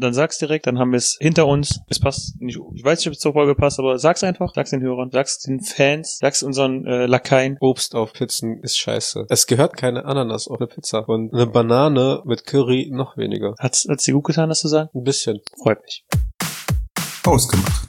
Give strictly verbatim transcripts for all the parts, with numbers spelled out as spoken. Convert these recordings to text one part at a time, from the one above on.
dann sag's direkt, dann haben wir es hinter uns. Es passt nicht, ich weiß nicht, ob es zur Folge passt, aber sag's einfach, sag's den Hörern, sag's den Fans, sag's unseren äh, Lakaien. Obst auf Pizzen ist scheiße. Es gehört keine Ananas auf eine Pizza. Und eine Banane mit Curry noch weniger. Hat's, hat's dir gut getan, das zu sagen? Ein bisschen. Freut mich. Ausgemacht.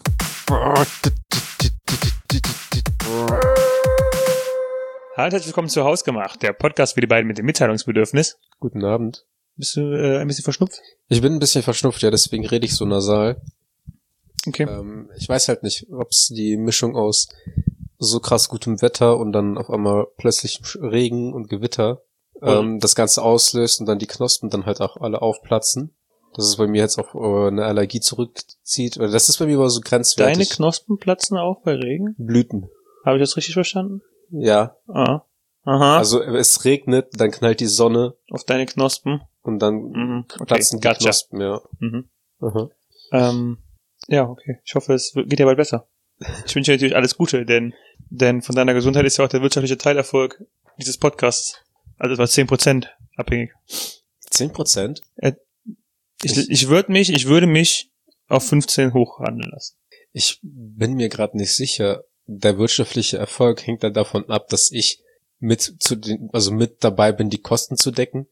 Hallo, herzlich willkommen zu Hausgemacht, der Podcast für die beiden mit dem Mitteilungsbedürfnis. Guten Abend. Bist du äh, ein bisschen verschnupft? Ich bin ein bisschen verschnupft, ja, deswegen rede ich so nasal. Okay. Ähm, ich weiß halt nicht, ob es die Mischung aus so krass gutem Wetter und dann auf einmal plötzlich Regen und Gewitter ähm, das Ganze auslöst und dann die Knospen dann halt auch alle aufplatzen. Dass es bei mir jetzt auf äh, eine Allergie zurückzieht. Oder das ist bei mir aber so grenzwertig. Deine Knospen platzen auch bei Regen? Blüten. Habe ich das richtig verstanden? Ja. Ah. Aha. Also es regnet, dann knallt die Sonne. Auf deine Knospen? Und dann Mhm. Okay. platzen die Gotcha. Knospen, ja. Mhm. Aha. Ähm, ja, okay. Ich hoffe, es geht dir bald besser. Ich wünsche dir natürlich alles Gute, denn denn von deiner Gesundheit ist ja auch der wirtschaftliche Teilerfolg dieses Podcasts. Also etwa zehn Prozent abhängig. zehn Prozent? Äh, ich ich würde mich, ich würde mich auf fünfzehn hochhandeln lassen. Ich bin mir gerade nicht sicher. Der wirtschaftliche Erfolg hängt dann davon ab, dass ich mit zu den, also mit dabei bin, die Kosten zu decken.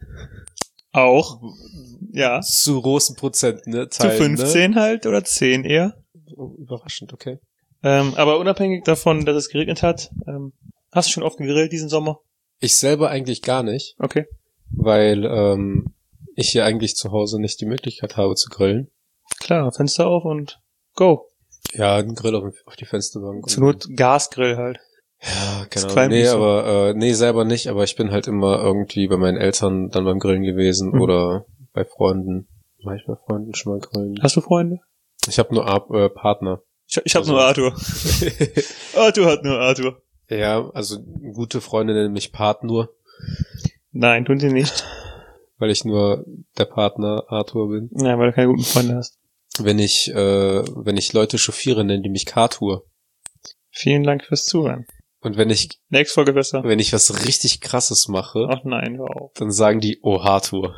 Auch? Ja. Zu großen Prozent, ne? Zu fünfzehn ne? halt oder zehn eher. Oh, überraschend, okay. Ähm, aber unabhängig davon, dass es geregnet hat, ähm, hast du schon oft gegrillt diesen Sommer? Ich selber eigentlich gar nicht, Okay. weil ähm, ich hier eigentlich zu Hause nicht die Möglichkeit habe zu grillen. Klar, Fenster auf und go. Ja, ein Grill auf, auf die Fensterbank. Zur Not Gasgrill halt. Ja, Das genau. qualmt Nee, nicht so. aber äh, nee, selber nicht, aber ich bin halt immer irgendwie bei meinen Eltern dann beim Grillen gewesen Mhm. oder bei Freunden. War ich bei Freunden schon mal grillen? Hast du Freunde? Ich habe nur Ar- äh, Partner. Ich, ich hab Also- nur Arthur. Arthur hat nur Arthur. Ja, also gute Freunde nennen mich Part nur, Nein, tun sie nicht. weil ich nur der Partner Arthur bin. Ja, weil du keine guten Freunde hast. Wenn ich äh, wenn ich Leute chauffiere, nennen die mich Kartur. Vielen Dank fürs Zuhören. Und wenn ich Nächste Folge besser. wenn ich was richtig Krasses mache, Ach nein, hör auf. dann sagen die Oh Hartur.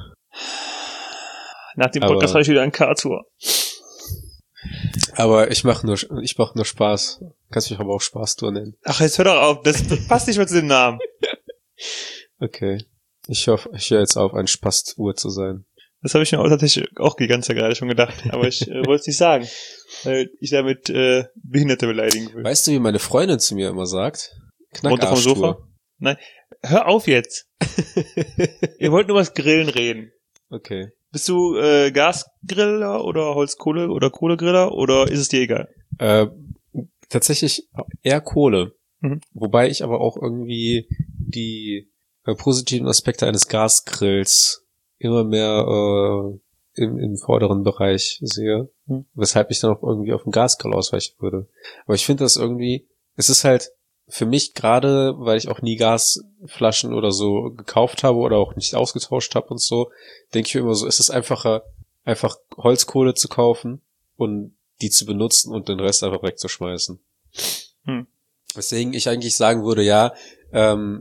Nach dem Aber- Podcast habe ich wieder einen K-Tour. Aber ich mache nur ich mache nur Spaß. Kannst mich aber auch Spaßtour nennen. Ach, jetzt hör doch auf. Das, das passt nicht mehr zu dem Namen. Okay. Ich hoffe, ich höre jetzt auf, ein Spastuhr zu sein. Das habe ich mir auch tatsächlich auch die ganze Zeit gerade schon gedacht. Aber ich äh, wollte es nicht sagen. Weil ich damit äh, Behinderte beleidigen will. Weißt du, wie meine Freundin zu mir immer sagt? Runter vom Sofa? Nein. Hör auf jetzt. Ihr wollt nur was Grillen reden. Okay. Bist du äh, Gasgriller oder Holzkohle oder Kohlegriller oder ist es dir egal? Äh, tatsächlich eher Kohle. Mhm. Wobei ich aber auch irgendwie die äh, positiven Aspekte eines Gasgrills immer mehr äh, im, im vorderen Bereich sehe. Mhm. Weshalb ich dann auch irgendwie auf den Gasgrill ausweichen würde. Aber ich finde das irgendwie, es ist halt für mich gerade, weil ich auch nie Gasflaschen oder so gekauft habe oder auch nicht ausgetauscht habe und so, denke ich mir immer so, es ist einfacher, einfach Holzkohle zu kaufen und die zu benutzen und den Rest einfach wegzuschmeißen. Hm. Weswegen ich eigentlich sagen würde, ja, ähm,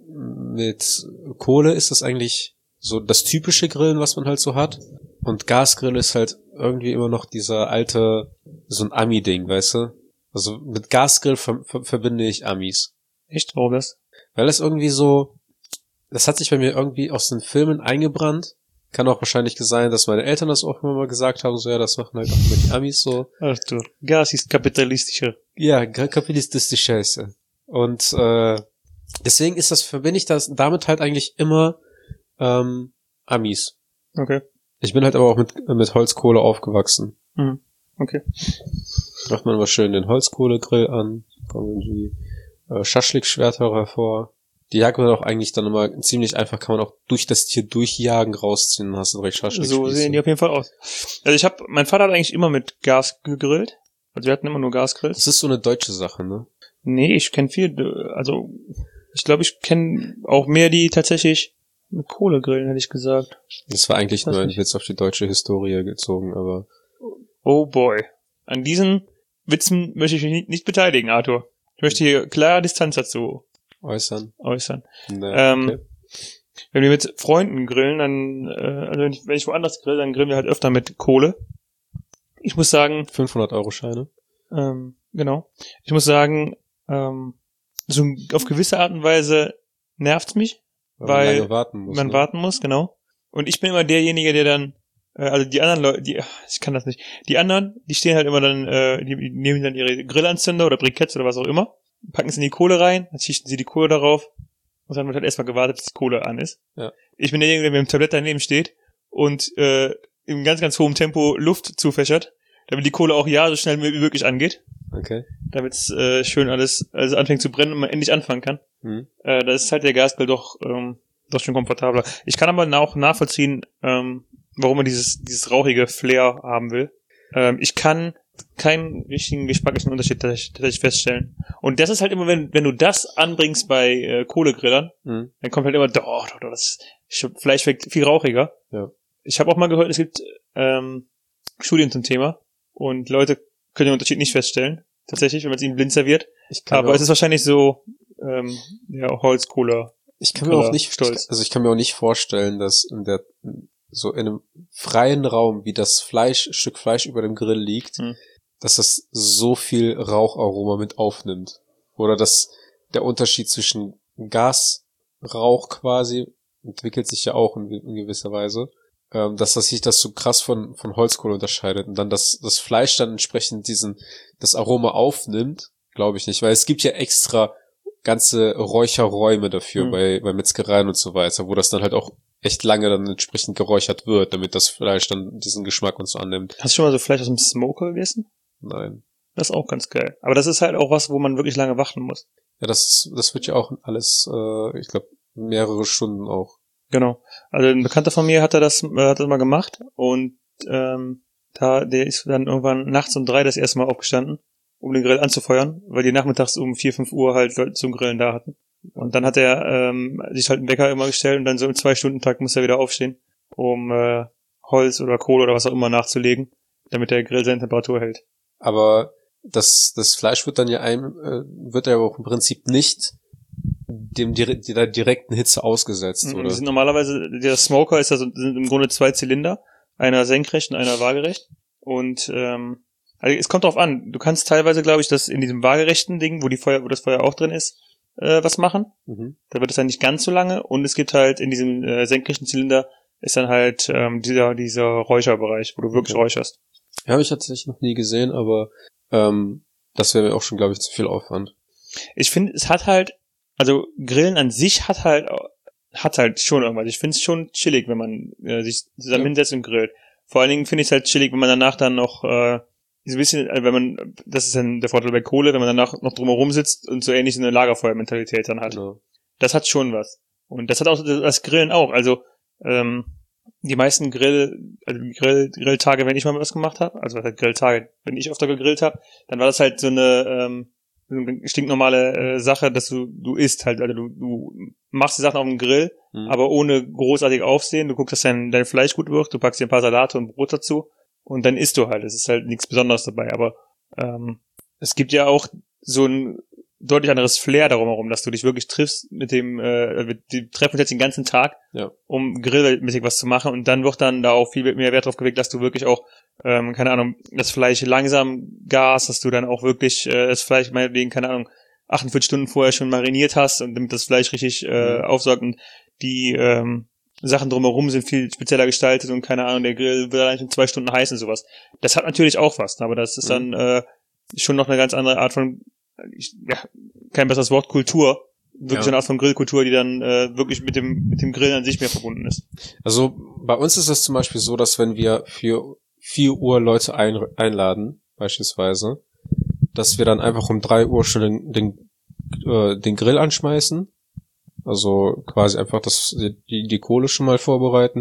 mit Kohle ist das eigentlich so das typische Grillen, was man halt so hat. Und Gasgrill ist halt irgendwie immer noch dieser alte, so ein Ami-Ding, weißt du? Also mit Gasgrill ver- ver- verbinde ich Amis. Echt? Warum das? Weil das irgendwie so, das hat sich bei mir irgendwie aus den Filmen eingebrannt. Kann auch wahrscheinlich sein, dass meine Eltern das auch immer mal gesagt haben, so ja, das machen halt auch immer die Amis so. Arthur, Gas ist kapitalistischer. Ja, kapitalistische Scheiße. Und äh, deswegen ist das, verbinde ich das damit halt eigentlich immer ähm, Amis. Okay. Ich bin halt aber auch mit mit Holzkohle aufgewachsen. Mhm. Okay. Macht man immer schön den Holzkohlegrill an, kommen die äh, Schaschlik-Schwerter hervor. Die jagt man auch eigentlich dann immer ziemlich einfach, kann man auch durch das Tier durchjagen, rausziehen, dann hast du direkt Schaschlik. So sehen die auf jeden Fall aus. Also ich habe, mein Vater hat eigentlich immer mit Gas gegrillt. Also wir hatten immer nur Gasgrills. Das ist so eine deutsche Sache, ne? Nee, ich kenne viel, also ich glaube, ich kenne auch mehr die tatsächlich mit Kohle grillen, hätte ich gesagt. Das war eigentlich Weiß nur ein nicht. Witz auf die deutsche Historie gezogen, aber Oh boy. An diesen Witzen möchte ich mich nicht, nicht beteiligen, Arthur. Ich möchte hier klar Distanz dazu äußern. äußern. Na, Ähm, okay. Wenn wir mit Freunden grillen, dann, äh, also wenn ich, wenn ich woanders grill, dann grillen wir halt öfter mit Kohle. Ich muss sagen, fünfhundert Euro Scheine. ähm, genau. Ich muss sagen, ähm, so auf gewisse Art und Weise nervt's mich, weil, weil man lange warten muss. man ne? warten muss, genau. Und ich bin immer derjenige, der dann, äh, also die anderen Leute, die, ach, ich kann das nicht. Die anderen, die stehen halt immer dann, äh, die, die nehmen dann ihre Grillanzünder oder Briketts oder was auch immer, packen es in die Kohle rein, dann schichten sie die Kohle darauf und dann wird halt erstmal gewartet, bis die Kohle an ist. Ja. Ich bin derjenige, der mit dem Tablett daneben steht und äh, in ganz, ganz hohem Tempo Luft zufächert, damit die Kohle auch ja so schnell wie möglich angeht. Okay. Damit es äh, schön alles also anfängt zu brennen und man endlich anfangen kann. Mhm. Äh, da ist halt der Gasgrill doch ähm, doch schon komfortabler. Ich kann aber auch nachvollziehen, ähm, warum man dieses dieses rauchige Flair haben will. Ähm, ich kann keinen richtigen geschmacklichen Unterschied tatsächlich, tatsächlich feststellen. Und das ist halt immer, wenn wenn du das anbringst bei äh, Kohlegrillern, Mhm. dann kommt halt immer, doch, doch, doch, das Fleisch schmeckt viel rauchiger. Ja. Ich habe auch mal gehört, es gibt ähm, Studien zum Thema und Leute können den Unterschied nicht feststellen, tatsächlich, wenn man es ihnen blind serviert. Ich kann Aber mir es ist wahrscheinlich so, ähm, ja, Holzkohle. Ich kann mir auch nicht, Stolz. also ich kann mir auch nicht vorstellen, dass in der, so in einem freien Raum, wie das Fleisch, Stück Fleisch über dem Grill liegt, Hm. dass das so viel Raucharoma mit aufnimmt. Oder dass der Unterschied zwischen Gasrauch quasi entwickelt sich ja auch in, in gewisser Weise, ähm, dass das sich das so krass von, von Holzkohle unterscheidet und dann das, das Fleisch dann entsprechend diesen, das Aroma aufnimmt, glaube ich nicht, weil es gibt ja extra ganze Räucherräume dafür Mhm. bei, bei Metzgereien und so weiter, wo das dann halt auch echt lange dann entsprechend geräuchert wird, damit das Fleisch dann diesen Geschmack und so annimmt. Hast du schon mal so Fleisch aus dem Smoker gegessen? Nein. Das ist auch ganz geil. Aber das ist halt auch was, wo man wirklich lange warten muss. Ja, das, das wird ja auch alles, äh, ich glaube, mehrere Stunden auch. Genau. Also ein Bekannter von mir hat er das, äh, hat das mal gemacht und ähm, da, der ist dann irgendwann nachts um drei das erste Mal aufgestanden, um den Grill anzufeuern, weil die nachmittags um vier, fünf Uhr halt Leute zum Grillen da hatten. Und dann hat er ähm, sich halt einen Wecker immer gestellt und dann so im Zwei-Stunden-Takt muss er wieder aufstehen, um äh, Holz oder Kohle oder was auch immer nachzulegen, damit der Grill seine Temperatur hält. Aber das, das Fleisch wird dann ja einem, äh, wird ja auch im Prinzip nicht dem dire- der direkten Hitze ausgesetzt, Mhm, oder? die sind normalerweise, der Smoker ist also sind im Grunde zwei Zylinder, einer senkrecht und einer waagerecht. Und ähm, also es kommt drauf an. Du kannst teilweise, glaube ich, das in diesem waagerechten Ding, wo die Feuer, wo das Feuer auch drin ist, äh, was machen. Mhm. Da wird es dann nicht ganz so lange. Und es gibt halt in diesem äh, senkrechten Zylinder ist dann halt ähm, dieser dieser Räucherbereich, wo du wirklich Okay. räucherst. Ja, habe ich tatsächlich noch nie gesehen, aber ähm, das wäre mir auch schon, glaube ich, zu viel Aufwand. Ich finde, es hat halt, also Grillen an sich hat halt hat halt schon irgendwas. Ich finde es schon chillig, wenn man äh, sich zusammen Ja. hinsetzt und grillt. Vor allen Dingen finde ich es halt chillig, wenn man danach dann noch äh, so ein bisschen, äh, wenn man, das ist dann der Vorteil bei Kohle, wenn man danach noch drumherum sitzt und so ähnlich so eine Lagerfeuermentalität dann hat. Genau. Das hat schon was. Und das hat auch das Grillen auch. Also ähm, die meisten Grill, also Grill, Grilltage, wenn ich mal was gemacht habe, also was heißt Grilltage, wenn ich öfter gegrillt habe, dann war das halt so eine ähm, so eine stinknormale äh, Sache, dass du du isst halt, also du du machst die Sachen auf dem Grill, Mhm. aber ohne großartig Aufsehen. Du guckst, dass dein dein Fleisch gut wird, du packst dir ein paar Salate und Brot dazu und dann isst du halt. Es ist halt nichts Besonderes dabei, aber ähm, es gibt ja auch so ein deutlich anderes Flair darum herum, dass du dich wirklich triffst mit dem, äh, wir- die treffen uns jetzt den ganzen Tag, Ja. um grillmäßig was zu machen und dann wird dann da auch viel mehr Wert drauf gelegt, dass du wirklich auch, ähm, keine Ahnung, das Fleisch langsam gas, dass du dann auch wirklich äh, das Fleisch meinetwegen, keine Ahnung, achtundvierzig Stunden vorher schon mariniert hast und damit das Fleisch richtig äh, Mhm. aufsaugt und die ähm, Sachen drumherum sind viel spezieller gestaltet und keine Ahnung, der Grill wird allein schon zwei Stunden heiß und sowas. Das hat natürlich auch was, aber das ist Mhm. dann äh, schon noch eine ganz andere Art von, ich, ja, kein besseres Wort, Kultur. Wirklich Ja. eine Art von Grillkultur, die dann äh, wirklich mit dem mit dem Grillen an sich mehr verbunden ist. Also bei uns ist es zum Beispiel so, dass wenn wir für vier Uhr Leute ein, einladen, beispielsweise, dass wir dann einfach um drei Uhr schon den, den, äh, den Grill anschmeißen. Also quasi einfach das, die, die Kohle schon mal vorbereiten.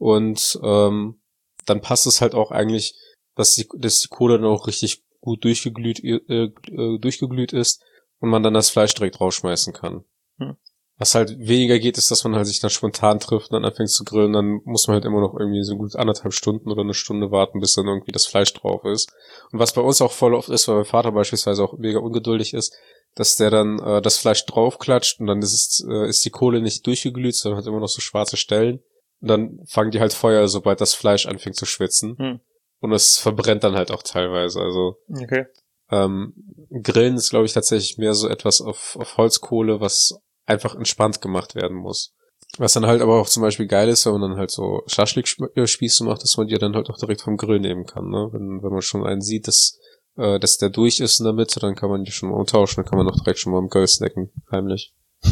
Und ähm, dann passt es halt auch eigentlich, dass die, dass die Kohle dann auch richtig gut durchgeglüht, äh, äh, durchgeglüht ist und man dann das Fleisch direkt rausschmeißen kann. Hm. Was halt weniger geht, ist, dass man halt sich dann spontan trifft und dann anfängt zu grillen, dann muss man halt immer noch irgendwie so gut anderthalb Stunden oder eine Stunde warten, bis dann irgendwie das Fleisch drauf ist. Und was bei uns auch voll oft ist, weil mein Vater beispielsweise auch mega ungeduldig ist, dass der dann äh, das Fleisch draufklatscht und dann ist es, äh, ist die Kohle nicht durchgeglüht, sondern hat immer noch so schwarze Stellen. Und dann fangen die halt Feuer, sobald das Fleisch anfängt zu schwitzen. Hm. Und es verbrennt dann halt auch teilweise. Also Okay. ähm, Grillen ist, glaube ich, tatsächlich mehr so etwas auf, auf Holzkohle, was einfach entspannt gemacht werden muss. Was dann halt aber auch zum Beispiel geil ist, wenn man dann halt so Schaschlik-Spieße macht, dass man die dann halt auch direkt vom Grill nehmen kann. Ne? Wenn, wenn man schon einen sieht, dass, äh, dass der durch ist in der Mitte, dann kann man die schon mal umtauschen, dann kann man auch direkt schon mal im Grill snacken, heimlich.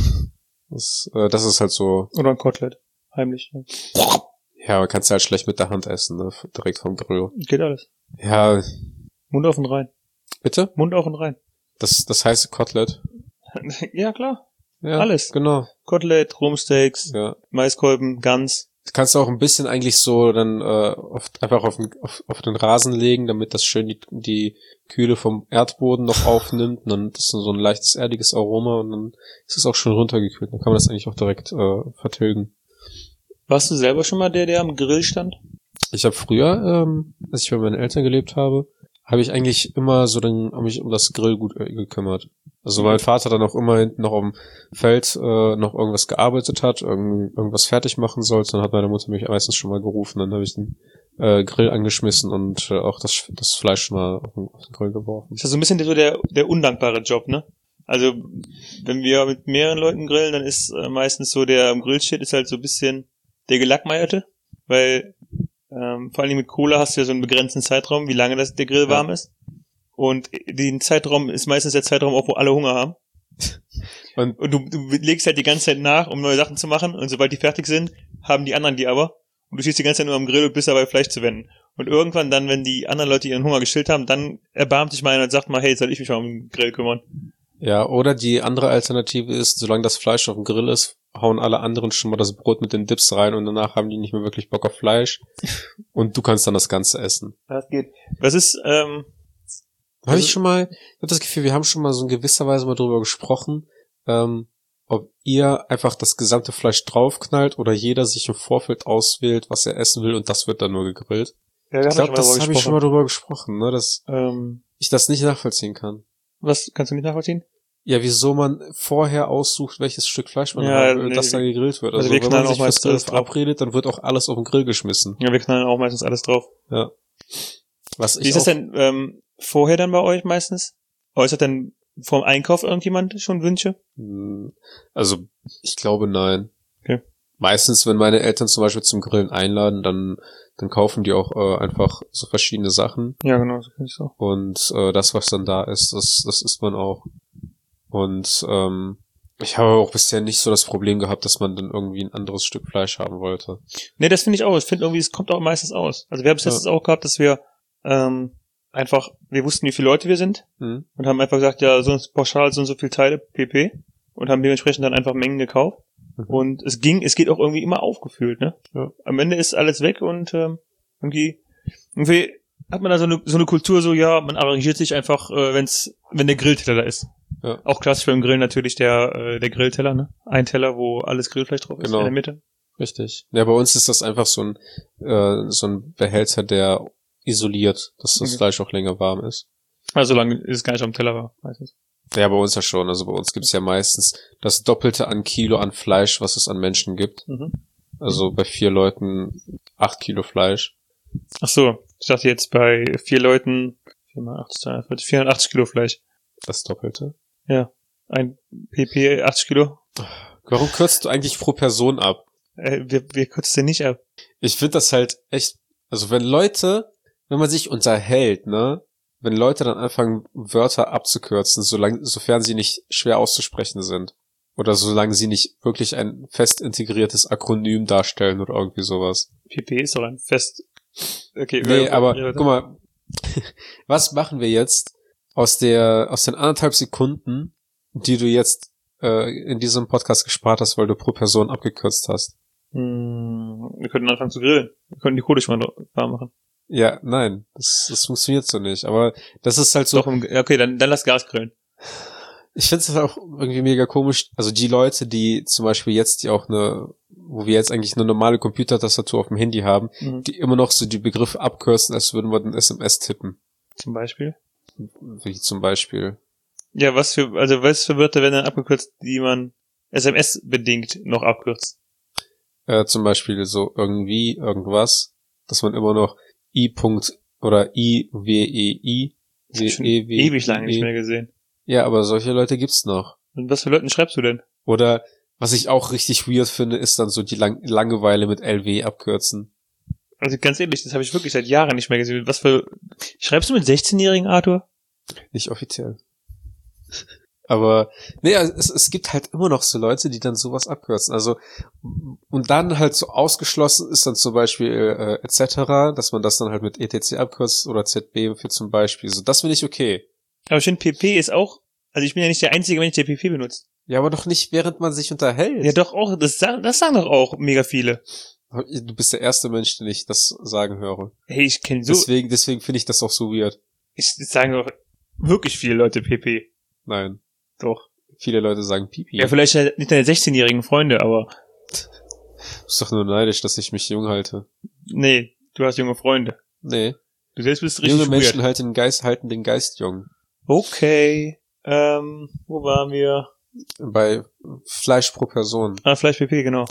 Das, äh, das ist halt so... Oder ein Kotelett. Heimlich. Ja. Ja, man kann es halt schlecht mit der Hand essen, ne? Direkt vom Grill. Geht alles. Ja. Mund auf und rein. Bitte? Mund auf und rein. Das, das heißt Kotelett. Ja, klar. Ja, alles. Genau. Kotelett, Rumsteaks, Ja. Maiskolben, Gans. Das kannst du auch ein bisschen eigentlich so dann äh, oft einfach auf den, auf, auf den Rasen legen, damit das schön die, die Kühle vom Erdboden noch aufnimmt. Und dann ist so ein leichtes erdiges Aroma und dann ist es auch schon runtergekühlt. Dann kann man das eigentlich auch direkt äh, vertilgen. Warst du selber schon mal der, der am Grill stand? Ich habe früher, ähm, als ich bei meinen Eltern gelebt habe, habe ich eigentlich immer so dann hab mich um das Grillgut äh, gekümmert. Also mein Vater dann auch immer hinten noch am Feld äh, noch irgendwas gearbeitet hat, irgend, irgendwas fertig machen sollte, dann hat meine Mutter mich meistens schon mal gerufen, dann habe ich den äh, Grill angeschmissen und äh, auch das das Fleisch schon mal auf den, auf den Grill geworfen. Ist das so ein bisschen so der der undankbare Job, ne? Also wenn wir mit mehreren Leuten grillen, dann ist äh, meistens so der am Grill steht, ist halt so ein bisschen der Gelackmeierte, weil ähm, vor allem mit Cola hast du ja so einen begrenzten Zeitraum, wie lange das der Grill Ja. warm ist. Und den Zeitraum ist meistens der Zeitraum auch, wo alle Hunger haben. Und, Und du, du legst halt die ganze Zeit nach, um neue Sachen zu machen. Und sobald die fertig sind, haben die anderen die aber. Und du stehst die ganze Zeit nur am Grill und bist dabei, Fleisch zu wenden. Und irgendwann dann, wenn die anderen Leute ihren Hunger gestillt haben, dann erbarmt sich mal einer und sagt mal, hey, jetzt soll ich mich mal um den Grill kümmern. ja, oder die andere Alternative ist, solange das Fleisch auf dem Grill ist, hauen alle anderen schon mal das Brot mit den Dips rein und danach haben die nicht mehr wirklich Bock auf Fleisch. Und du kannst dann das Ganze essen. Das geht. Was ist, ähm, Habe Also- ich schon mal, ich habe das Gefühl, wir haben schon mal so in gewisser Weise mal drüber gesprochen, ähm, ob ihr einfach das gesamte Fleisch draufknallt oder jeder sich im Vorfeld auswählt, was er essen will und das wird dann nur gegrillt. ja, wir Ich glaube, schon mal das darüber habe ich schon mal drüber gesprochen, ne, dass Ähm, ich das nicht nachvollziehen kann. was, kannst du nicht nachvollziehen? Ja, wieso man vorher aussucht, welches Stück Fleisch man Ja, haben will, nee, das dann gegrillt wird. also Also, wir wenn knallen man auch sich fürs meistens Grill alles drauf. verabredet, dann wird auch alles auf den Grill geschmissen. Ja, wir knallen auch meistens alles drauf. Ja. Was Wie ich ist das auch, denn ähm, vorher dann bei euch meistens? Äußert denn vorm Einkauf irgendjemand schon Wünsche? Hm, Also, ich glaube, nein. Okay. Meistens, wenn meine Eltern zum Beispiel zum Grillen einladen, dann, dann kaufen die auch äh, einfach so verschiedene Sachen. Ja, genau, so finde ich auch. Und äh, das, was dann da ist, das, das isst man auch. Und ähm, ich habe auch bisher nicht so das Problem gehabt, dass man dann irgendwie ein anderes Stück Fleisch haben wollte. Nee, das finde ich auch. Ich finde irgendwie, es kommt auch meistens aus. Also wir haben es Ja. letztens auch gehabt, dass wir ähm, einfach, wir wussten, wie viele Leute wir sind Hm? und haben einfach gesagt, ja, so ein pauschal so und so viele Teile pp. Und haben dementsprechend dann einfach Mengen gekauft. Mhm. Und es ging, es geht auch irgendwie immer aufgefüllt, ne? Ja. Am Ende ist alles weg und ähm, irgendwie, irgendwie hat man da so eine, so eine Kultur, so ja, man arrangiert sich einfach, äh, wenn's, wenn der Grillteller da ist. Ja. Auch klassisch beim Grillen natürlich der, äh, der Grillteller, ne? Ein Teller, wo alles Grillfleisch drauf ist, Genau. in der Mitte. Richtig. Ja, bei uns ist das einfach so ein, äh, so ein Behälter, der isoliert, dass das Okay. Fleisch auch länger warm ist. Also solange es gar nicht am Teller war, meistens. Ja, bei uns ja schon. Also bei uns gibt's ja meistens das Doppelte an Kilo an Fleisch, was es an Menschen gibt. Mhm. Also bei vier Leuten acht Kilo Fleisch. Ach so, ich dachte jetzt bei vier Leuten, vier mal achtzig, vierhundertachtzig Kilo Fleisch. Das Doppelte. Ja. Ein P P achtzig Kilo. Warum kürzt du eigentlich pro Person ab? Äh, wir, wir kürzen den nicht ab. Ich finde das halt echt, also wenn Leute, wenn man sich unterhält, ne, wenn Leute dann anfangen, Wörter abzukürzen, solange, sofern sie nicht schwer auszusprechen sind. Oder solange sie nicht wirklich ein fest integriertes Akronym darstellen oder irgendwie sowas. P P ist doch ein Fest. Okay, Nee, äh, aber ja, guck mal, was machen wir jetzt aus der, aus den anderthalb Sekunden, die du jetzt äh, in diesem Podcast gespart hast, weil du pro Person abgekürzt hast? Hm, wir könnten anfangen zu grillen. Wir könnten die Kohle schon mal warm machen. Ja, nein, das, das funktioniert so nicht. Aber das ist halt so. Doch, im, ja, okay, dann, dann lass Gas grillen. Ich finde es auch irgendwie mega komisch. Also die Leute, die zum Beispiel jetzt, die auch eine, wo wir jetzt eigentlich eine normale Computertastatur auf dem Handy haben, Mhm. die immer noch so die Begriffe abkürzen, als würden wir ein S M S tippen. Zum Beispiel. Wie zum Beispiel. Ja, was für, also was für Wörter werden dann abgekürzt, die man S M S-bedingt noch abkürzt? Äh, zum Beispiel so irgendwie, irgendwas, dass man immer noch I. -Punkt oder I W E I. Das hab ich schon ewig lange nicht mehr gesehen. Ja, aber solche Leute gibt's noch. Und was für Leuten schreibst du denn? Oder was ich auch richtig weird finde, ist dann so die Lang- Langeweile mit L W abkürzen. Also ganz ehrlich, das habe ich wirklich seit Jahren nicht mehr gesehen. Was für... Schreibst du mit sechzehnjährigen, Arthur? Nicht offiziell. Aber, nee, es, es gibt halt immer noch so Leute, die dann sowas abkürzen. Also, und dann halt so ausgeschlossen ist dann zum Beispiel äh, et cetera, dass man das dann halt mit E T C abkürzt oder Z B für zum Beispiel. So, das finde ich okay. Aber ich finde, P P ist auch... Also ich bin ja nicht der einzige Mensch, der P P benutzt. Ja, aber doch nicht, während man sich unterhält. Ja doch auch, das sagen, das sagen doch auch mega viele. Du bist der erste Mensch, den ich das sagen höre. Hey, ich kenne so... Deswegen, deswegen finde ich das auch so weird. Ich das sagen doch wirklich viele Leute P P. Nein. Doch. Viele Leute sagen Pipi. Ja, vielleicht halt nicht deine sechzehnjährigen Freunde, aber... Du bist doch nur neidisch, dass ich mich jung halte. Nee, du hast junge Freunde. Nee. Du selbst bist richtig Junge Menschen weird. halten den Geist, halten den Geist jung. Okay. Ähm, wo waren wir? Bei Fleisch pro Person. Ah, Fleisch P P, genau.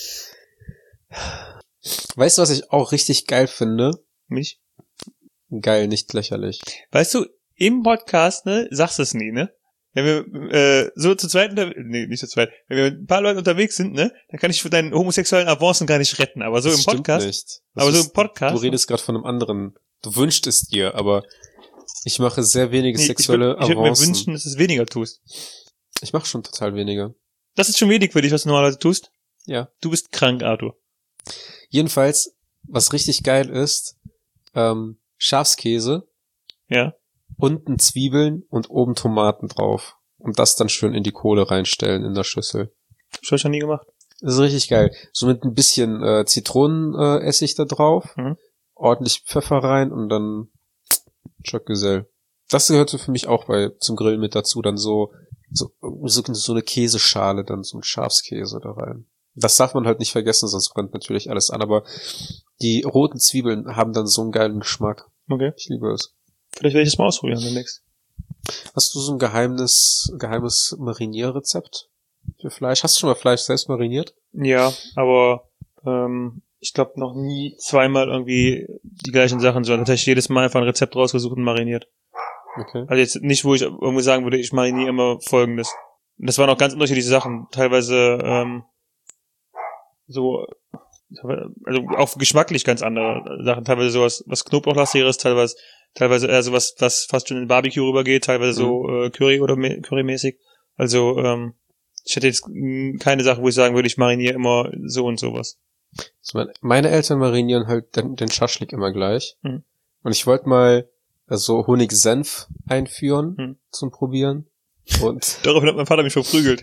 Weißt du, was ich auch richtig geil finde? Mich? Geil, nicht lächerlich. Weißt du, im Podcast, ne, sagst du es nie, ne? Wenn wir äh, so zu zweit unter... Nee, nicht zu zweit. Wenn wir mit ein paar Leuten unterwegs sind, ne, dann kann ich für deinen homosexuellen Avancen gar nicht retten. Aber so das im stimmt Podcast... Nicht. Das Aber so ist, im Podcast... Du redest gerade von einem anderen... Du wünschst es dir, aber ich mache sehr wenige nee, sexuelle ich würd, ich würd Avancen. mir wünschen, dass du es weniger tust. Ich mache schon total wenige. Das ist schon wenig für dich, was du normalerweise tust. Ja. Du bist krank, Arthur. Jedenfalls, was richtig geil ist, ähm, Schafskäse, Ja. unten Zwiebeln und oben Tomaten drauf. Und das dann schön in die Kohle reinstellen in der Schüssel. Das hab ich schon nie gemacht. Das ist richtig geil. So mit ein bisschen äh, Zitronenessig äh, Essig da drauf, Mhm. ordentlich Pfeffer rein und dann Schockgesell. Das gehört so für mich auch bei zum Grillen mit dazu. Dann so so, so so eine Käseschale, dann so ein Schafskäse da rein. Das darf man halt nicht vergessen, sonst brennt natürlich alles an. Aber die roten Zwiebeln haben dann so einen geilen Geschmack. Okay. Ich liebe es. Vielleicht werde ich das mal ausprobieren demnächst. Hast du so ein geheimes, geheimes Marinierrezept für Fleisch? Hast du schon mal Fleisch selbst mariniert? Ja, aber ähm, ich glaube noch nie zweimal irgendwie die gleichen Sachen, sondern tatsächlich jedes Mal einfach ein Rezept rausgesucht und mariniert. Okay. Also jetzt nicht, wo ich irgendwie sagen würde, ich mariniere immer Folgendes. Und das waren auch ganz unterschiedliche Sachen. Teilweise ähm, so, also auch geschmacklich ganz andere Sachen. Teilweise sowas, was Knoblauchlastigeres, teilweise teilweise eher sowas, was fast schon in Barbecue rübergeht, teilweise Mhm. so äh, Curry oder me- Currymäßig. Also ähm, ich hätte jetzt mh, keine Sache, wo ich sagen würde, ich mariniere immer so und sowas. Also meine, meine Eltern marinieren halt den, den Schaschlik immer gleich. Mhm. Und ich wollte mal äh, so Honig-Senf einführen Mhm. zum Probieren. Und Daraufhin hat mein Vater mich verprügelt.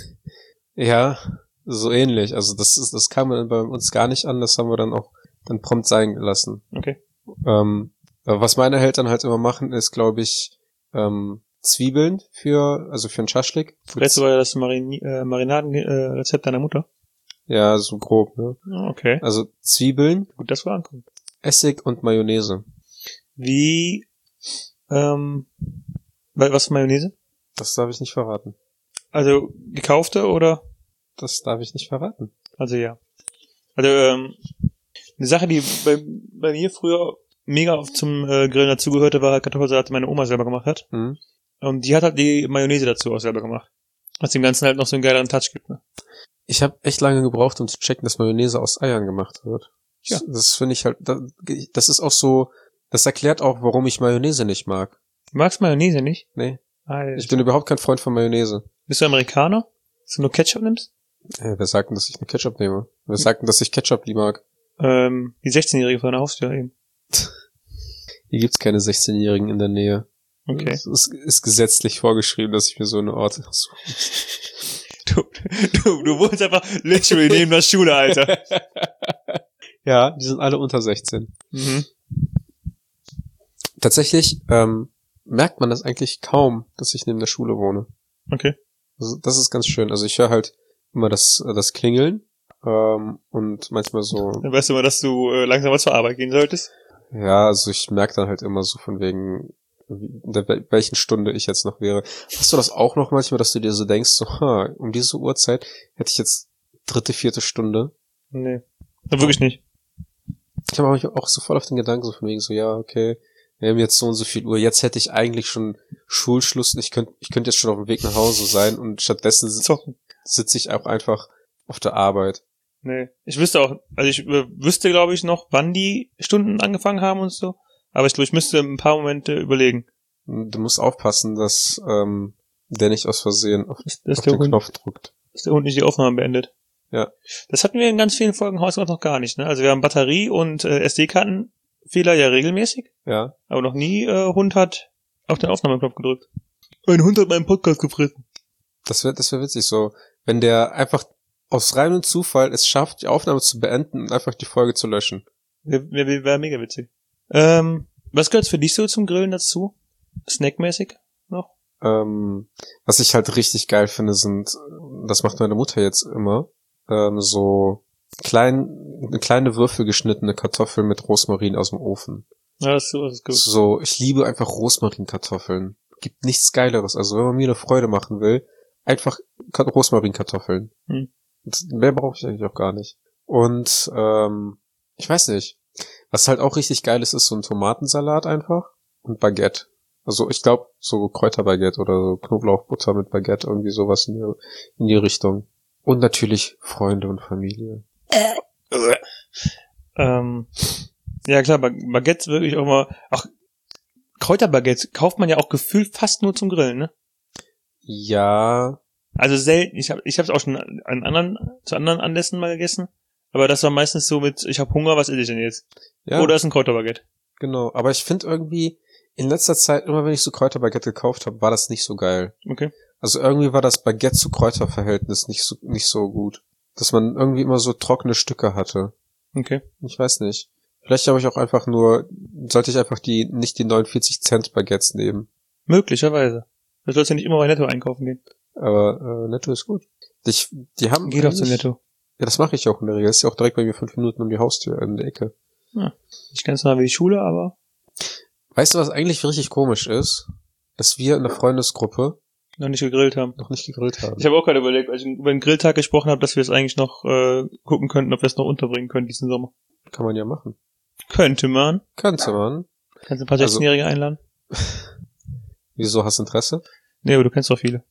ja, so ähnlich. Also das ist, das kam dann bei uns gar nicht an. Das haben wir dann auch dann prompt sein gelassen. Okay. Ähm, aber was meine Eltern halt immer machen, ist, glaube ich, ähm, Zwiebeln für, also für einen Schaschlik. Letzte war ja das Marini- äh, Marinadenrezept deiner Mutter. Ja, so grob, ne? Ah, okay. Also Zwiebeln, Gut, das war ankommen. Essig und Mayonnaise. Wie, ähm, wa- was für Mayonnaise? Das darf ich nicht verraten. Also gekaufte oder? Das darf ich nicht verraten. Also ja. Also ähm, eine Sache, die bei, bei mir früher mega oft zum äh, Grillen dazugehörte, war halt Kartoffelsalat, die meine Oma selber gemacht hat. Mhm. Und die hat halt die Mayonnaise dazu auch selber gemacht. Was dem Ganzen halt noch so einen geileren Touch gibt. Ne? Ich habe echt lange gebraucht, um zu checken, dass Mayonnaise aus Eiern gemacht wird. Ja. Das, das finde ich halt, das, das ist auch so, das erklärt auch, warum ich Mayonnaise nicht mag. Du magst Mayonnaise nicht? Nee, Alter. ich bin überhaupt kein Freund von Mayonnaise. Bist du Amerikaner? Dass du nur Ketchup nimmst? Äh, wer sagt denn, dass ich eine Ketchup nehme? Wer sagt denn, dass ich Ketchup lieber mag? Ähm, die sechzehnjährige von der Haustür eben. Hier gibt's keine sechzehnjährigen in der Nähe. Okay. Es ist, ist gesetzlich vorgeschrieben, dass ich mir so eine Ort suche. Du, du, du wohnst einfach literally neben der Schule, Alter. Ja, die sind alle unter sechzehn. Mhm. Tatsächlich ähm, merkt man das eigentlich kaum, dass ich neben der Schule wohne. Okay. Also, das ist ganz schön. Also ich höre halt immer das, das Klingeln ähm, und manchmal so, Dann weißt du mal, dass du äh, langsam mal zur Arbeit gehen solltest. ja, also ich merke dann halt immer so von wegen, in der welchen Stunde ich jetzt noch wäre. Hast du das auch noch manchmal, dass du dir so denkst, so, ha, um diese Uhrzeit hätte ich jetzt dritte, vierte Stunde? Nee, wirklich nicht. Ich habe auch so voll auf den Gedanken, so von wegen so, ja, okay, wir haben jetzt so und so viel Uhr, jetzt hätte ich eigentlich schon Schulschluss und ich könnte ich könnte jetzt schon auf dem Weg nach Hause sein und stattdessen sitze sitz ich auch einfach auf der Arbeit. Nee, ich wüsste auch, also ich äh, wüsste, glaube ich, noch, wann die Stunden angefangen haben und so, aber ich glaube, ich müsste ein paar Momente überlegen. Du musst aufpassen, dass ähm, der nicht aus Versehen auf, das, das auf den Hund, Knopf drückt. Dass der Hund nicht die Aufnahme beendet. Ja. Das hatten wir in ganz vielen Folgen Hausgemacht noch gar nicht, ne? Also wir haben Batterie- und äh, S D-Kartenfehler ja regelmäßig. Ja. Aber noch nie äh, Hund hat auf den Aufnahmeknopf gedrückt. Ein Hund hat meinen Podcast gefressen. Das wäre das wär witzig so, wenn der einfach aus reinem Zufall es schafft, die Aufnahme zu beenden und einfach die Folge zu löschen. Wäre wär, wär mega witzig. Ähm, was gehört für dich so zum Grillen dazu? Snackmäßig noch? Ähm, was ich halt richtig geil finde, sind, das macht meine Mutter jetzt immer, ähm, so klein, kleine Würfel geschnittene Kartoffeln mit Rosmarin aus dem Ofen. Ja, das ist, das ist gut. So, ich liebe einfach Rosmarinkartoffeln. Gibt nichts Geileres. Also wenn man mir eine Freude machen will, einfach Rosmarinkartoffeln. Hm. Mehr brauche ich eigentlich auch gar nicht. Und ähm, ich weiß nicht. Was halt auch richtig geil ist, ist so ein Tomatensalat einfach und Baguette. Also ich glaube so Kräuterbaguette oder so Knoblauchbutter mit Baguette, irgendwie sowas in die, in die Richtung. Und natürlich Freunde und Familie. ähm, ja klar, Baguette wirklich auch mal. Ach, Kräuterbaguette kauft man ja auch gefühlt fast nur zum Grillen, ne? Ja. Also selten. Ich habe ich habe es auch schon an anderen zu anderen Anlässen mal gegessen. Aber das war meistens so mit, ich habe Hunger, was esse ich denn jetzt? Ja. Oder ist ein Kräuterbaguette. Genau, aber ich finde irgendwie, in letzter Zeit, immer wenn ich so Kräuterbaguette gekauft habe, war das nicht so geil. Okay. Also irgendwie war das Baguette zu Kräuterverhältnis nicht so nicht so gut. Dass man irgendwie immer so trockene Stücke hatte. Okay. Ich weiß nicht. Vielleicht habe ich auch einfach nur, sollte ich einfach die, nicht die neunundvierzig Cent Baguettes nehmen. Möglicherweise. Du sollst ja nicht immer bei Netto einkaufen gehen. Aber äh, Netto ist gut. Ich, die haben Geh doch zu Netto. Ja, das mache ich auch in der Regel. Das ist ja auch direkt bei mir fünf Minuten um die Haustür in der Ecke. Ja. Ich kenne es noch wie die Schule, aber... Weißt du, was eigentlich richtig komisch ist? Dass wir in der Freundesgruppe noch nicht gegrillt haben. Noch nicht gegrillt haben. Ich habe auch gerade überlegt, als ich über den Grilltag gesprochen habe, dass wir es eigentlich noch äh, gucken könnten, ob wir es noch unterbringen können diesen Sommer. Kann man ja machen. Könnte man. Könnte man. Kannst du ein paar sechzehnjährige also, einladen? Wieso, hast du Interesse? Nee, aber du kennst doch viele.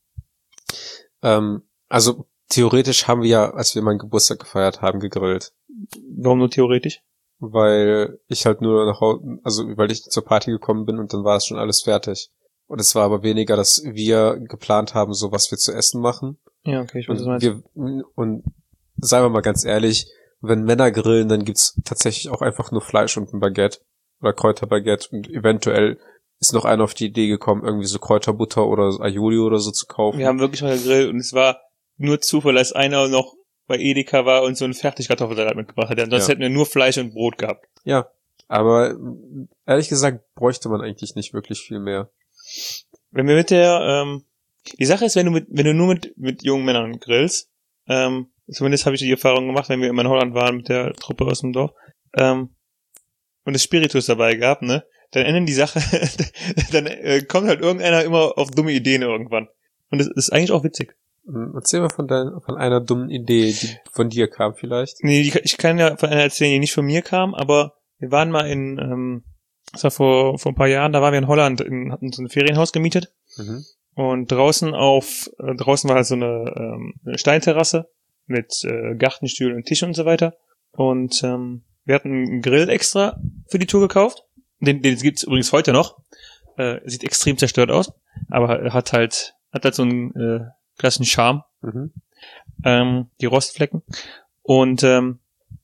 Ähm, also theoretisch haben wir ja, als wir meinen Geburtstag gefeiert haben, gegrillt. Warum nur theoretisch? Weil ich halt nur nach Hause, also weil ich zur Party gekommen bin und dann war es schon alles fertig. Und es war aber weniger, dass wir geplant haben, so was wir zu essen machen. Ja, okay, ich weiß, was du meinst. Und seien wir mal ganz ehrlich, wenn Männer grillen, dann gibt's tatsächlich auch einfach nur Fleisch und ein Baguette oder Kräuterbaguette und eventuell ist noch einer auf die Idee gekommen, irgendwie so Kräuterbutter oder Aioli oder so zu kaufen. Wir haben wirklich mal gegrillt und es war nur Zufall, dass einer noch bei Edeka war und so einen Fertigkartoffelsalat mitgebracht hat. Ansonsten ja. hätten wir nur Fleisch und Brot gehabt. Ja, aber ehrlich gesagt bräuchte man eigentlich nicht wirklich viel mehr. Wenn wir mit der, ähm, die Sache ist, wenn du mit, wenn du nur mit, mit jungen Männern grillst, ähm, zumindest habe ich die Erfahrung gemacht, wenn wir immer in Holland waren mit der Truppe aus dem Dorf, ähm, und es Spiritus dabei gab, ne, dann ändern die Sache, dann äh, kommt halt irgendeiner immer auf dumme Ideen irgendwann. Und das ist eigentlich auch witzig. Erzähl mal von dein, von einer dummen Idee, die von dir kam vielleicht. Nee, die, ich kann ja von einer erzählen, die nicht von mir kam, aber wir waren mal in, ähm, das war vor, vor ein paar Jahren, da waren wir in Holland, in, hatten so ein Ferienhaus gemietet. Mhm. Und draußen auf, äh, draußen war halt so eine, ähm, eine Steinterrasse mit äh, Gartenstühlen und Tischen und so weiter. Und ähm, wir hatten einen Grill extra für die Tour gekauft. Den, den gibt's übrigens heute noch. Äh, sieht extrem zerstört aus, aber hat halt, hat halt so einen äh, klassischen Charme. Mhm. Ähm, die Rostflecken. Und ähm,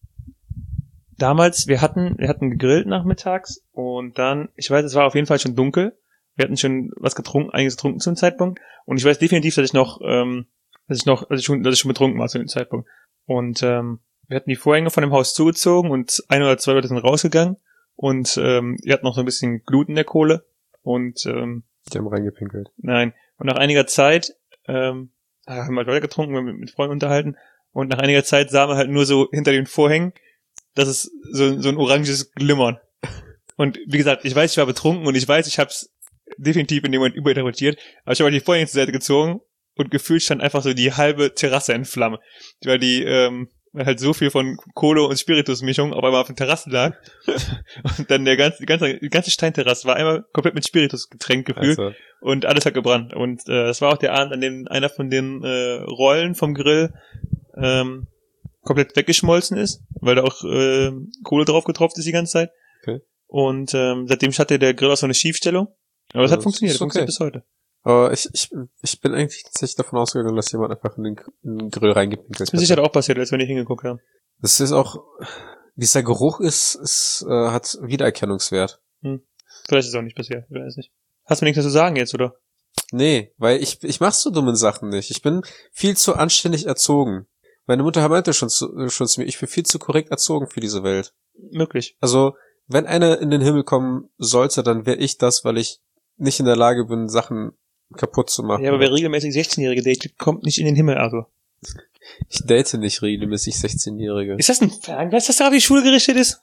damals, wir hatten, wir hatten gegrillt nachmittags und dann, ich weiß, es war auf jeden Fall schon dunkel. Wir hatten schon was getrunken, einiges getrunken zu dem Zeitpunkt. Und ich weiß definitiv, dass ich noch, ähm, dass ich noch, dass ich schon, dass ich schon betrunken war zu dem Zeitpunkt. Und ähm, wir hatten die Vorhänge von dem Haus zugezogen und ein oder zwei Leute sind rausgegangen. Und ähm, wir hatten noch so ein bisschen Glut in der Kohle. Und ähm, die haben reingepinkelt. Nein. Und nach einiger Zeit ähm, haben wir halt weiter getrunken, wir haben mit Freunden unterhalten. Und nach einiger Zeit sahen wir halt nur so hinter den Vorhängen, dass es so, so ein oranges Glimmern. Und wie gesagt, ich weiß, ich war betrunken und ich weiß, ich hab's definitiv in dem Moment überinterpretiert. Aber ich habe halt die Vorhänge zur Seite gezogen und gefühlt stand einfach so die halbe Terrasse in Flammen. Weil die, ähm, weil halt so viel von Kohle- und Spiritusmischung auf einmal auf der Terrasse lag. Und dann der ganze, die ganze, die ganze Steinterrasse war einmal komplett mit Spiritus getränkt gefühlt. Also. Und alles hat gebrannt. Und äh, das war auch der Abend, an dem einer von den äh, Rollen vom Grill ähm, komplett weggeschmolzen ist, weil da auch äh, Kohle drauf getropft ist die ganze Zeit. Okay. Und ähm, seitdem hatte der Grill auch so eine Schiefstellung. Aber es also hat funktioniert, das okay. funktioniert bis heute. Aber ich, ich, ich bin eigentlich tatsächlich davon ausgegangen, dass jemand einfach in den, in den Grill reingepinkelt hat. Das ist sicher auch passiert, als wir nicht hingeguckt haben. Das ist auch, dieser Geruch ist, ist äh, hat Wiedererkennungswert. Hm. Vielleicht ist es auch nicht passiert, ich weiß nicht. Hast du nichts zu sagen jetzt, oder? Nee, weil ich, ich mach so dumme Sachen nicht. Ich bin viel zu anständig erzogen. Meine Mutter meinte schon zu, schon zu mir, ich bin viel zu korrekt erzogen für diese Welt. Möglich. Also, wenn einer in den Himmel kommen sollte, dann wäre ich das, weil ich nicht in der Lage bin, Sachen kaputt zu machen. Ja, aber wer regelmäßig sechzehnjährige datet, kommt nicht in den Himmel, also. Ich date nicht regelmäßig sechzehnjährige. Ist das ein Fernglas, das da auf die Schule gerichtet ist?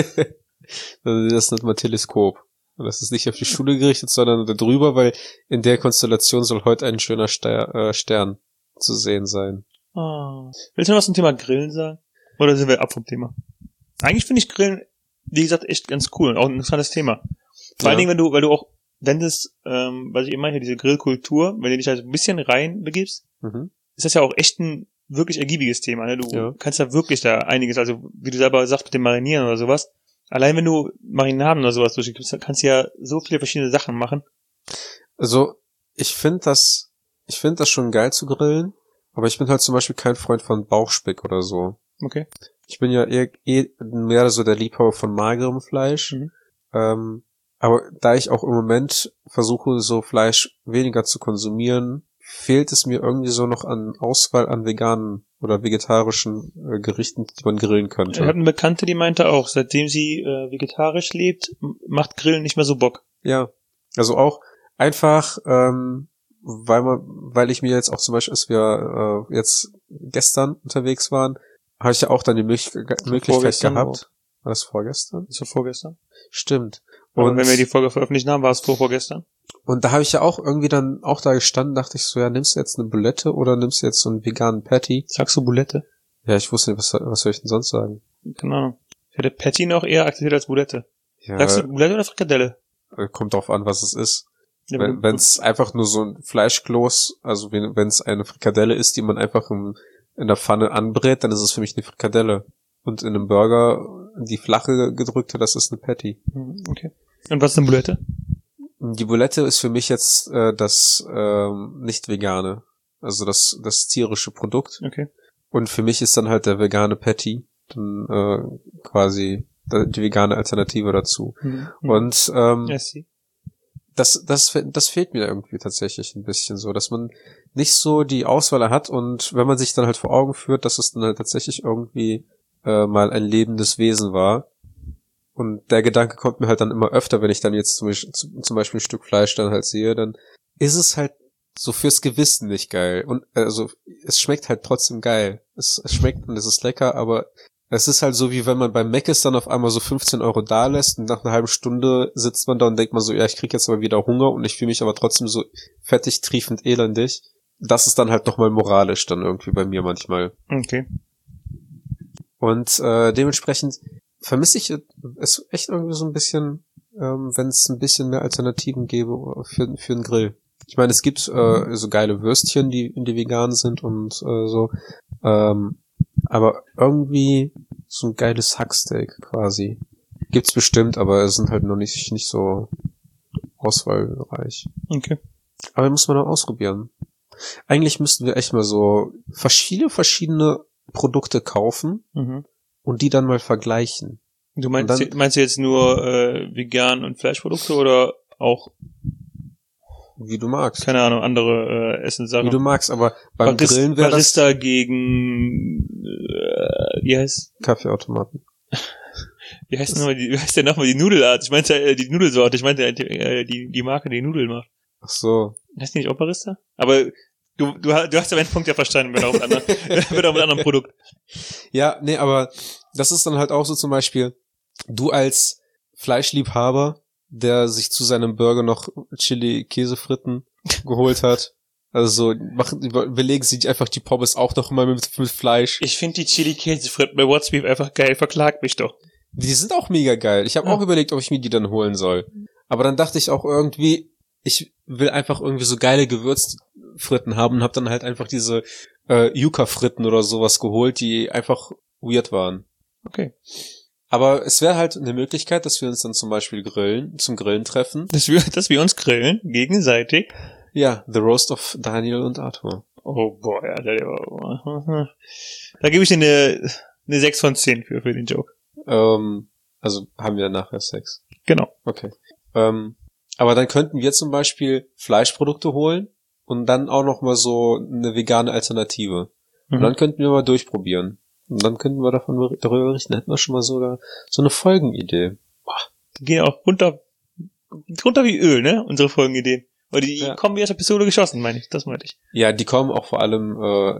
Das nennt man Teleskop. Und das ist nicht auf die Schule gerichtet, sondern darüber, weil in der Konstellation soll heute ein schöner Ster- äh, Stern zu sehen sein. Oh. Willst du noch was zum Thema Grillen sagen? Oder sind wir ab vom Thema? Eigentlich finde ich Grillen, wie gesagt, echt ganz cool und auch ein interessantes Thema. Vor ja. allen Dingen, wenn du, weil du auch, wenn das, ähm, was ich immer hier, diese Grillkultur, wenn du dich halt ein bisschen rein begibst, mhm. ist das ja auch echt ein wirklich ergiebiges Thema. Ne? Du ja. kannst da wirklich da einiges, also wie du selber sagst, mit dem Marinieren oder sowas. Allein wenn du Marinaden oder sowas durchgibst, kannst du ja so viele verschiedene Sachen machen. Also, ich finde das, ich finde das schon geil zu grillen, aber ich bin halt zum Beispiel kein Freund von Bauchspeck oder so. Okay. Ich bin ja eher, eher mehr so der Liebhaber von magerem Fleisch. Mhm. Ähm, aber da ich auch im Moment versuche, so Fleisch weniger zu konsumieren, fehlt es mir irgendwie so noch an Auswahl an veganen oder vegetarischen äh, Gerichten, die man grillen könnte. Ich habe eine Bekannte, die meinte auch, seitdem sie äh, vegetarisch lebt, macht Grillen nicht mehr so Bock. Ja, also auch einfach, ähm, weil man, weil ich mir jetzt auch zum Beispiel, als wir äh, jetzt gestern unterwegs waren, habe ich ja auch dann die Möch- Möglichkeit gehabt. Auch. War das vorgestern? Das war vorgestern. Stimmt. Und aber wenn wir die Folge veröffentlicht haben, war es vor vorgestern. Und da habe ich ja auch irgendwie dann auch da gestanden, dachte ich so, ja, nimmst du jetzt eine Bulette oder nimmst du jetzt so einen veganen Patty? Sagst du Bulette? Ja, ich wusste nicht, was, was soll ich denn sonst sagen? Keine Ahnung. Ich hätte Patty noch eher akzeptiert als Bulette. Ja, sagst du Bulette oder Frikadelle? Kommt drauf an, was es ist. Ja, wenn es einfach nur so ein Fleischkloß, also wenn es eine Frikadelle ist, die man einfach in, in der Pfanne anbrät, dann ist es für mich eine Frikadelle. Und in einem Burger die flache gedrückte, das ist eine Patty. Okay. Und was ist eine Bulette? Die Bulette ist für mich jetzt äh, das ähm, nicht vegane, also das das tierische Produkt. Okay. Und für mich ist dann halt der vegane Patty dann äh, quasi die vegane Alternative dazu. Mhm. Und ähm, yes. das das das fehlt mir irgendwie tatsächlich ein bisschen so, dass man nicht so die Auswahl hat und wenn man sich dann halt vor Augen führt, dass es dann halt tatsächlich irgendwie äh, mal ein lebendes Wesen war. Und der Gedanke kommt mir halt dann immer öfter, wenn ich dann jetzt zum Beispiel, zum Beispiel ein Stück Fleisch dann halt sehe, dann ist es halt so fürs Gewissen nicht geil. Und also es schmeckt halt trotzdem geil. Es, es schmeckt und es ist lecker, aber es ist halt so, wie wenn man beim Mc's dann auf einmal so fünfzehn Euro da lässt und nach einer halben Stunde sitzt man da und denkt man so, ja, ich krieg jetzt aber wieder Hunger und ich fühle mich aber trotzdem so fettig, triefend, elendig. Das ist dann halt nochmal moralisch dann irgendwie bei mir manchmal. Okay. Und äh, dementsprechend vermisse ich es echt irgendwie so ein bisschen, ähm, wenn es ein bisschen mehr Alternativen gäbe für für einen Grill. Ich meine, es gibt äh, so geile Würstchen, die die vegan sind und äh, so, ähm, aber irgendwie so ein geiles Hacksteak quasi gibt's bestimmt, aber es sind halt noch nicht nicht so auswahlreich. Okay. Aber muss man auch ausprobieren. Eigentlich müssten wir echt mal so viele verschiedene Produkte kaufen. Mhm. Und die dann mal vergleichen. Du meinst, dann, meinst du jetzt nur äh, vegan und Fleischprodukte oder auch wie du magst? Keine Ahnung, andere äh, Essenssachen. Wie du magst, aber beim Barist, Grillen wäre das Barista gegen äh, wie heißt Kaffeeautomaten. Wie heißt nochmal die, wie heißt denn nochmal die Nudelart? Ich meinte äh, die Nudelsorte, ich meinte äh, die die Marke, die Nudeln macht. Ach so. Heißt die nicht auch Barista? Aber Du, du, du hast ja meinen Punkt ja verstanden, mit auch mit anderen, mit auch mit anderem Produkt. Ja, nee, aber das ist dann halt auch so zum Beispiel, du als Fleischliebhaber der sich zu seinem Burger noch Chili-Käsefritten geholt hat. Also machen, belegen sie einfach die Pommes auch noch immer mit, mit Fleisch. Ich finde die Chili-Käsefritten bei What's Beef einfach geil. Verklagt mich doch. Die sind auch mega geil. Ich habe ja. auch überlegt, ob ich mir die dann holen soll. Aber dann dachte ich auch irgendwie, ich will einfach irgendwie so geile Gewürzfritten haben und habe dann halt einfach diese äh, Yucca-Fritten oder sowas geholt, die einfach weird waren. Okay. Aber es wäre halt eine Möglichkeit, dass wir uns dann zum Beispiel grillen, zum Grillen treffen. Dass wir, dass wir uns grillen, gegenseitig. Ja, The Roast of Daniel und Arthur. Oh boy, Alter. Da gebe ich dir eine, eine sechs von zehn für, für den Joke. Ähm, also haben wir nachher Sex. Genau. Okay. Ähm, aber dann könnten wir zum Beispiel Fleischprodukte holen und dann auch noch mal so eine vegane Alternative. Mhm. Und dann könnten wir mal durchprobieren. Und dann könnten wir davon darüber berichten. Dann hätten wir schon mal sogar so eine Folgenidee. Boah, die gehen auch runter, runter wie Öl, ne? Unsere Folgenideen. Weil die ja. kommen wie aus der Pistole geschossen, meine ich. Das meinte ich. Ja, die kommen auch vor allem äh,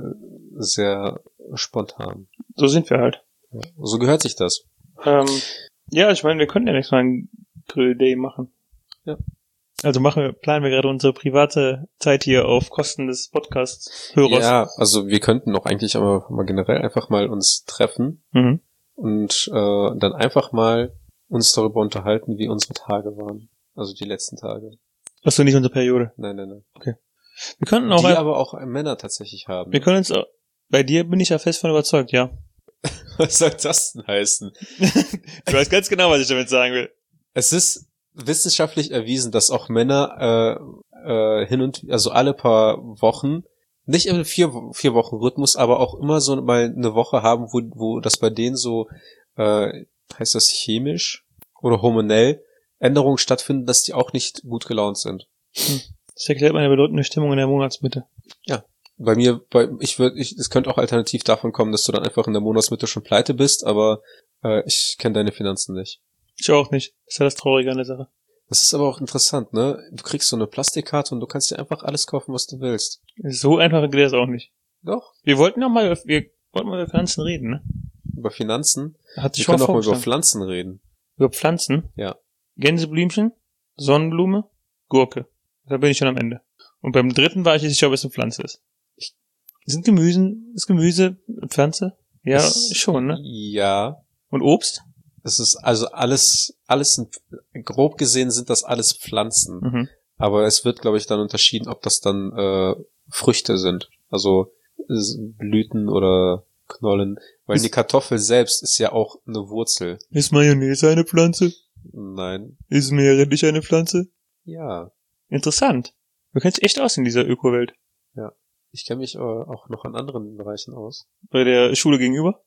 sehr spontan. So sind wir halt. Ja, so gehört sich das. Ähm, ja, ich meine, wir können ja nächstes Mal einen Grill-Day machen. Ja. Also machen wir, planen wir gerade unsere private Zeit hier auf Kosten des Podcast-Hörers. Ja, also wir könnten auch eigentlich aber mal generell einfach mal uns treffen mhm. und äh, dann einfach mal uns darüber unterhalten, wie unsere Tage waren. Also die letzten Tage. Hast du nicht unsere Periode? Nein, nein, nein. Okay. Wir könnten auch... Die aber auch Männer tatsächlich haben. Wir können uns auch... Bei dir bin ich ja fest von überzeugt, ja. Was soll das denn heißen? Ich weiß ganz genau, was ich damit sagen will. Es ist wissenschaftlich erwiesen, dass auch Männer äh, äh, hin und also alle paar Wochen, nicht im vier vier Wochen Rhythmus, aber auch immer so mal eine Woche haben, wo wo das bei denen so äh, heißt das chemisch oder hormonell Änderungen stattfinden, dass die auch nicht gut gelaunt sind. Hm. Das erklärt meine bedeutende Stimmung in der Monatsmitte. Ja. Bei mir, bei ich würde, ich, es könnte auch alternativ davon kommen, dass du dann einfach in der Monatsmitte schon pleite bist, aber äh, ich kenne deine Finanzen nicht. Ich auch nicht. Das ist ja das Traurige an der Sache. Das ist aber auch interessant, ne? Du kriegst so eine Plastikkarte und du kannst dir einfach alles kaufen, was du willst. So einfach geht das auch nicht. Doch. Wir wollten noch mal, wir wollten mal über Finanzen reden, ne? Über Finanzen? Hat sich wir können auch mal über Pflanzen reden. Über Pflanzen? Ja. Gänseblümchen, Sonnenblume, Gurke. Da bin ich schon am Ende. Und beim dritten war ich nicht sicher, ob es eine Pflanze ist. Sind Gemüse, ist Gemüse eine Pflanze? Ja, es, schon, ne? Ja. Und Obst? Das ist also alles, alles sind, grob gesehen sind das alles Pflanzen. Mhm. Aber es wird, glaube ich, dann unterschieden, ob das dann äh, Früchte sind. Also Blüten oder Knollen. Weil ist die Kartoffel selbst ist ja auch eine Wurzel. Ist Mayonnaise eine Pflanze? Nein. Ist Meerrettich eine Pflanze? Ja. Interessant. Du kennst dich echt aus in dieser Öko-Welt. Ja. Ich kenne mich äh, auch noch an anderen Bereichen aus. Bei der Schule gegenüber?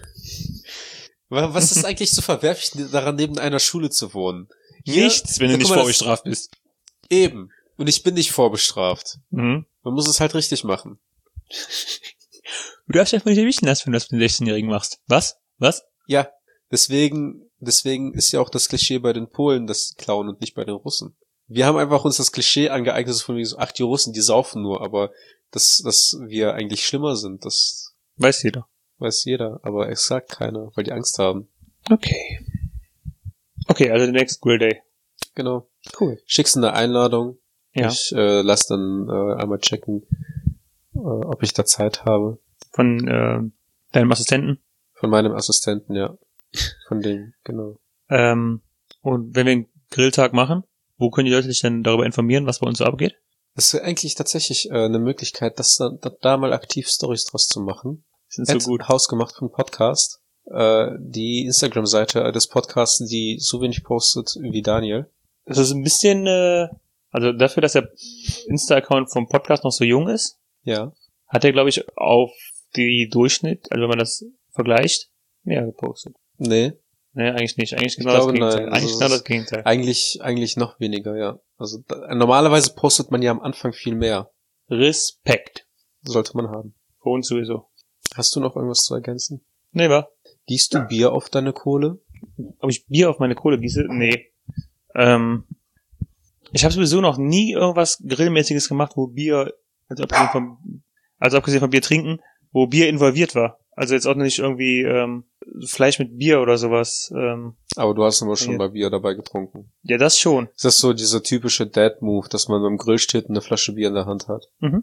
Was ist eigentlich so verwerflich daran, neben einer Schule zu wohnen? Hier, Nichts, wenn du nicht mal, vorbestraft bist. Eben. Und ich bin nicht vorbestraft. Mhm. Man muss es halt richtig machen. Du darfst einfach nicht erwischen lassen, wenn du das mit den sechzehnjährigen machst. Was? Was? Ja. Deswegen, deswegen ist ja auch das Klischee bei den Polen, dass sie klauen und nicht bei den Russen. Wir haben einfach uns das Klischee angeeignet, von wie so, ach, die Russen, die saufen nur, aber dass, dass wir eigentlich schlimmer sind, das weiß jeder. Weiß jeder, aber es sagt keiner, weil die Angst haben. Okay. Okay, also der Next Grill Day. Genau. Cool. Schickst eine Einladung. Ja. Ich äh, lass dann äh, einmal checken, äh, ob ich da Zeit habe. Von äh, deinem Assistenten? Von meinem Assistenten, ja. Von dem, genau. Ähm, und wenn wir einen Grilltag machen, wo können die Leute sich denn darüber informieren, was bei uns so abgeht? Das ist eigentlich tatsächlich äh, eine Möglichkeit, das da, da, da mal aktiv Stories draus zu machen. Sind so gut. Hausgemacht vom Podcast. Äh, die Instagram-Seite des Podcasts, die so wenig postet wie Daniel. Das ist ein bisschen, äh, also dafür, dass der Insta-Account vom Podcast noch so jung ist, ja, hat er, glaube ich, auf die Durchschnitt, also wenn man das vergleicht, mehr gepostet. Nee. Nee, eigentlich nicht. Eigentlich genau das glaube, Gegenteil. Nein. Eigentlich also genau das Gegenteil. Eigentlich, eigentlich noch weniger, ja. Also da, normalerweise postet man ja am Anfang viel mehr. Respekt. Sollte man haben. Für uns sowieso. Hast du noch irgendwas zu ergänzen? Nee, wa? Gießt du Bier auf deine Kohle? Ob ich Bier auf meine Kohle gieße? Nee. Ähm, ich habe sowieso noch nie irgendwas Grillmäßiges gemacht, wo Bier, also abgesehen vom, also abgesehen vom Bier trinken, wo Bier involviert war. Also jetzt auch nicht irgendwie, ähm, Fleisch mit Bier oder sowas. Ähm, Aber du hast immer schon ja. mal Bier dabei getrunken. ja, das schon. Ist das so dieser typische Dad-Move, dass man beim Grill steht und eine Flasche Bier in der Hand hat? Mhm.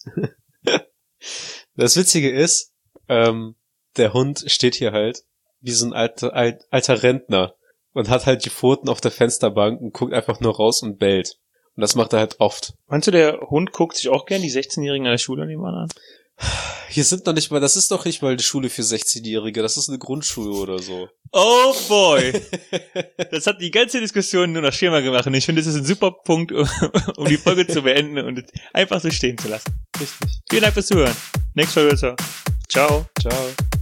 Das Witzige ist, ähm, der Hund steht hier halt wie so ein alter, alt, alter Rentner und hat halt die Pfoten auf der Fensterbank und guckt einfach nur raus und bellt. Und das macht er halt oft. Meinst du, der Hund guckt sich auch gern die sechzehnjährigen an der Schule nebenan an? Hier sind noch nicht mal, das ist doch nicht mal eine Schule für sechzehnjährige, das ist eine Grundschule oder so. Oh boy! Das hat die ganze Diskussion nur noch schlimmer gemacht und ich finde, das ist ein super Punkt, um, um die Folge zu beenden und es einfach so stehen zu lassen. Richtig. Vielen Dank fürs Zuhören. Nächste Folge. Ciao. Ciao.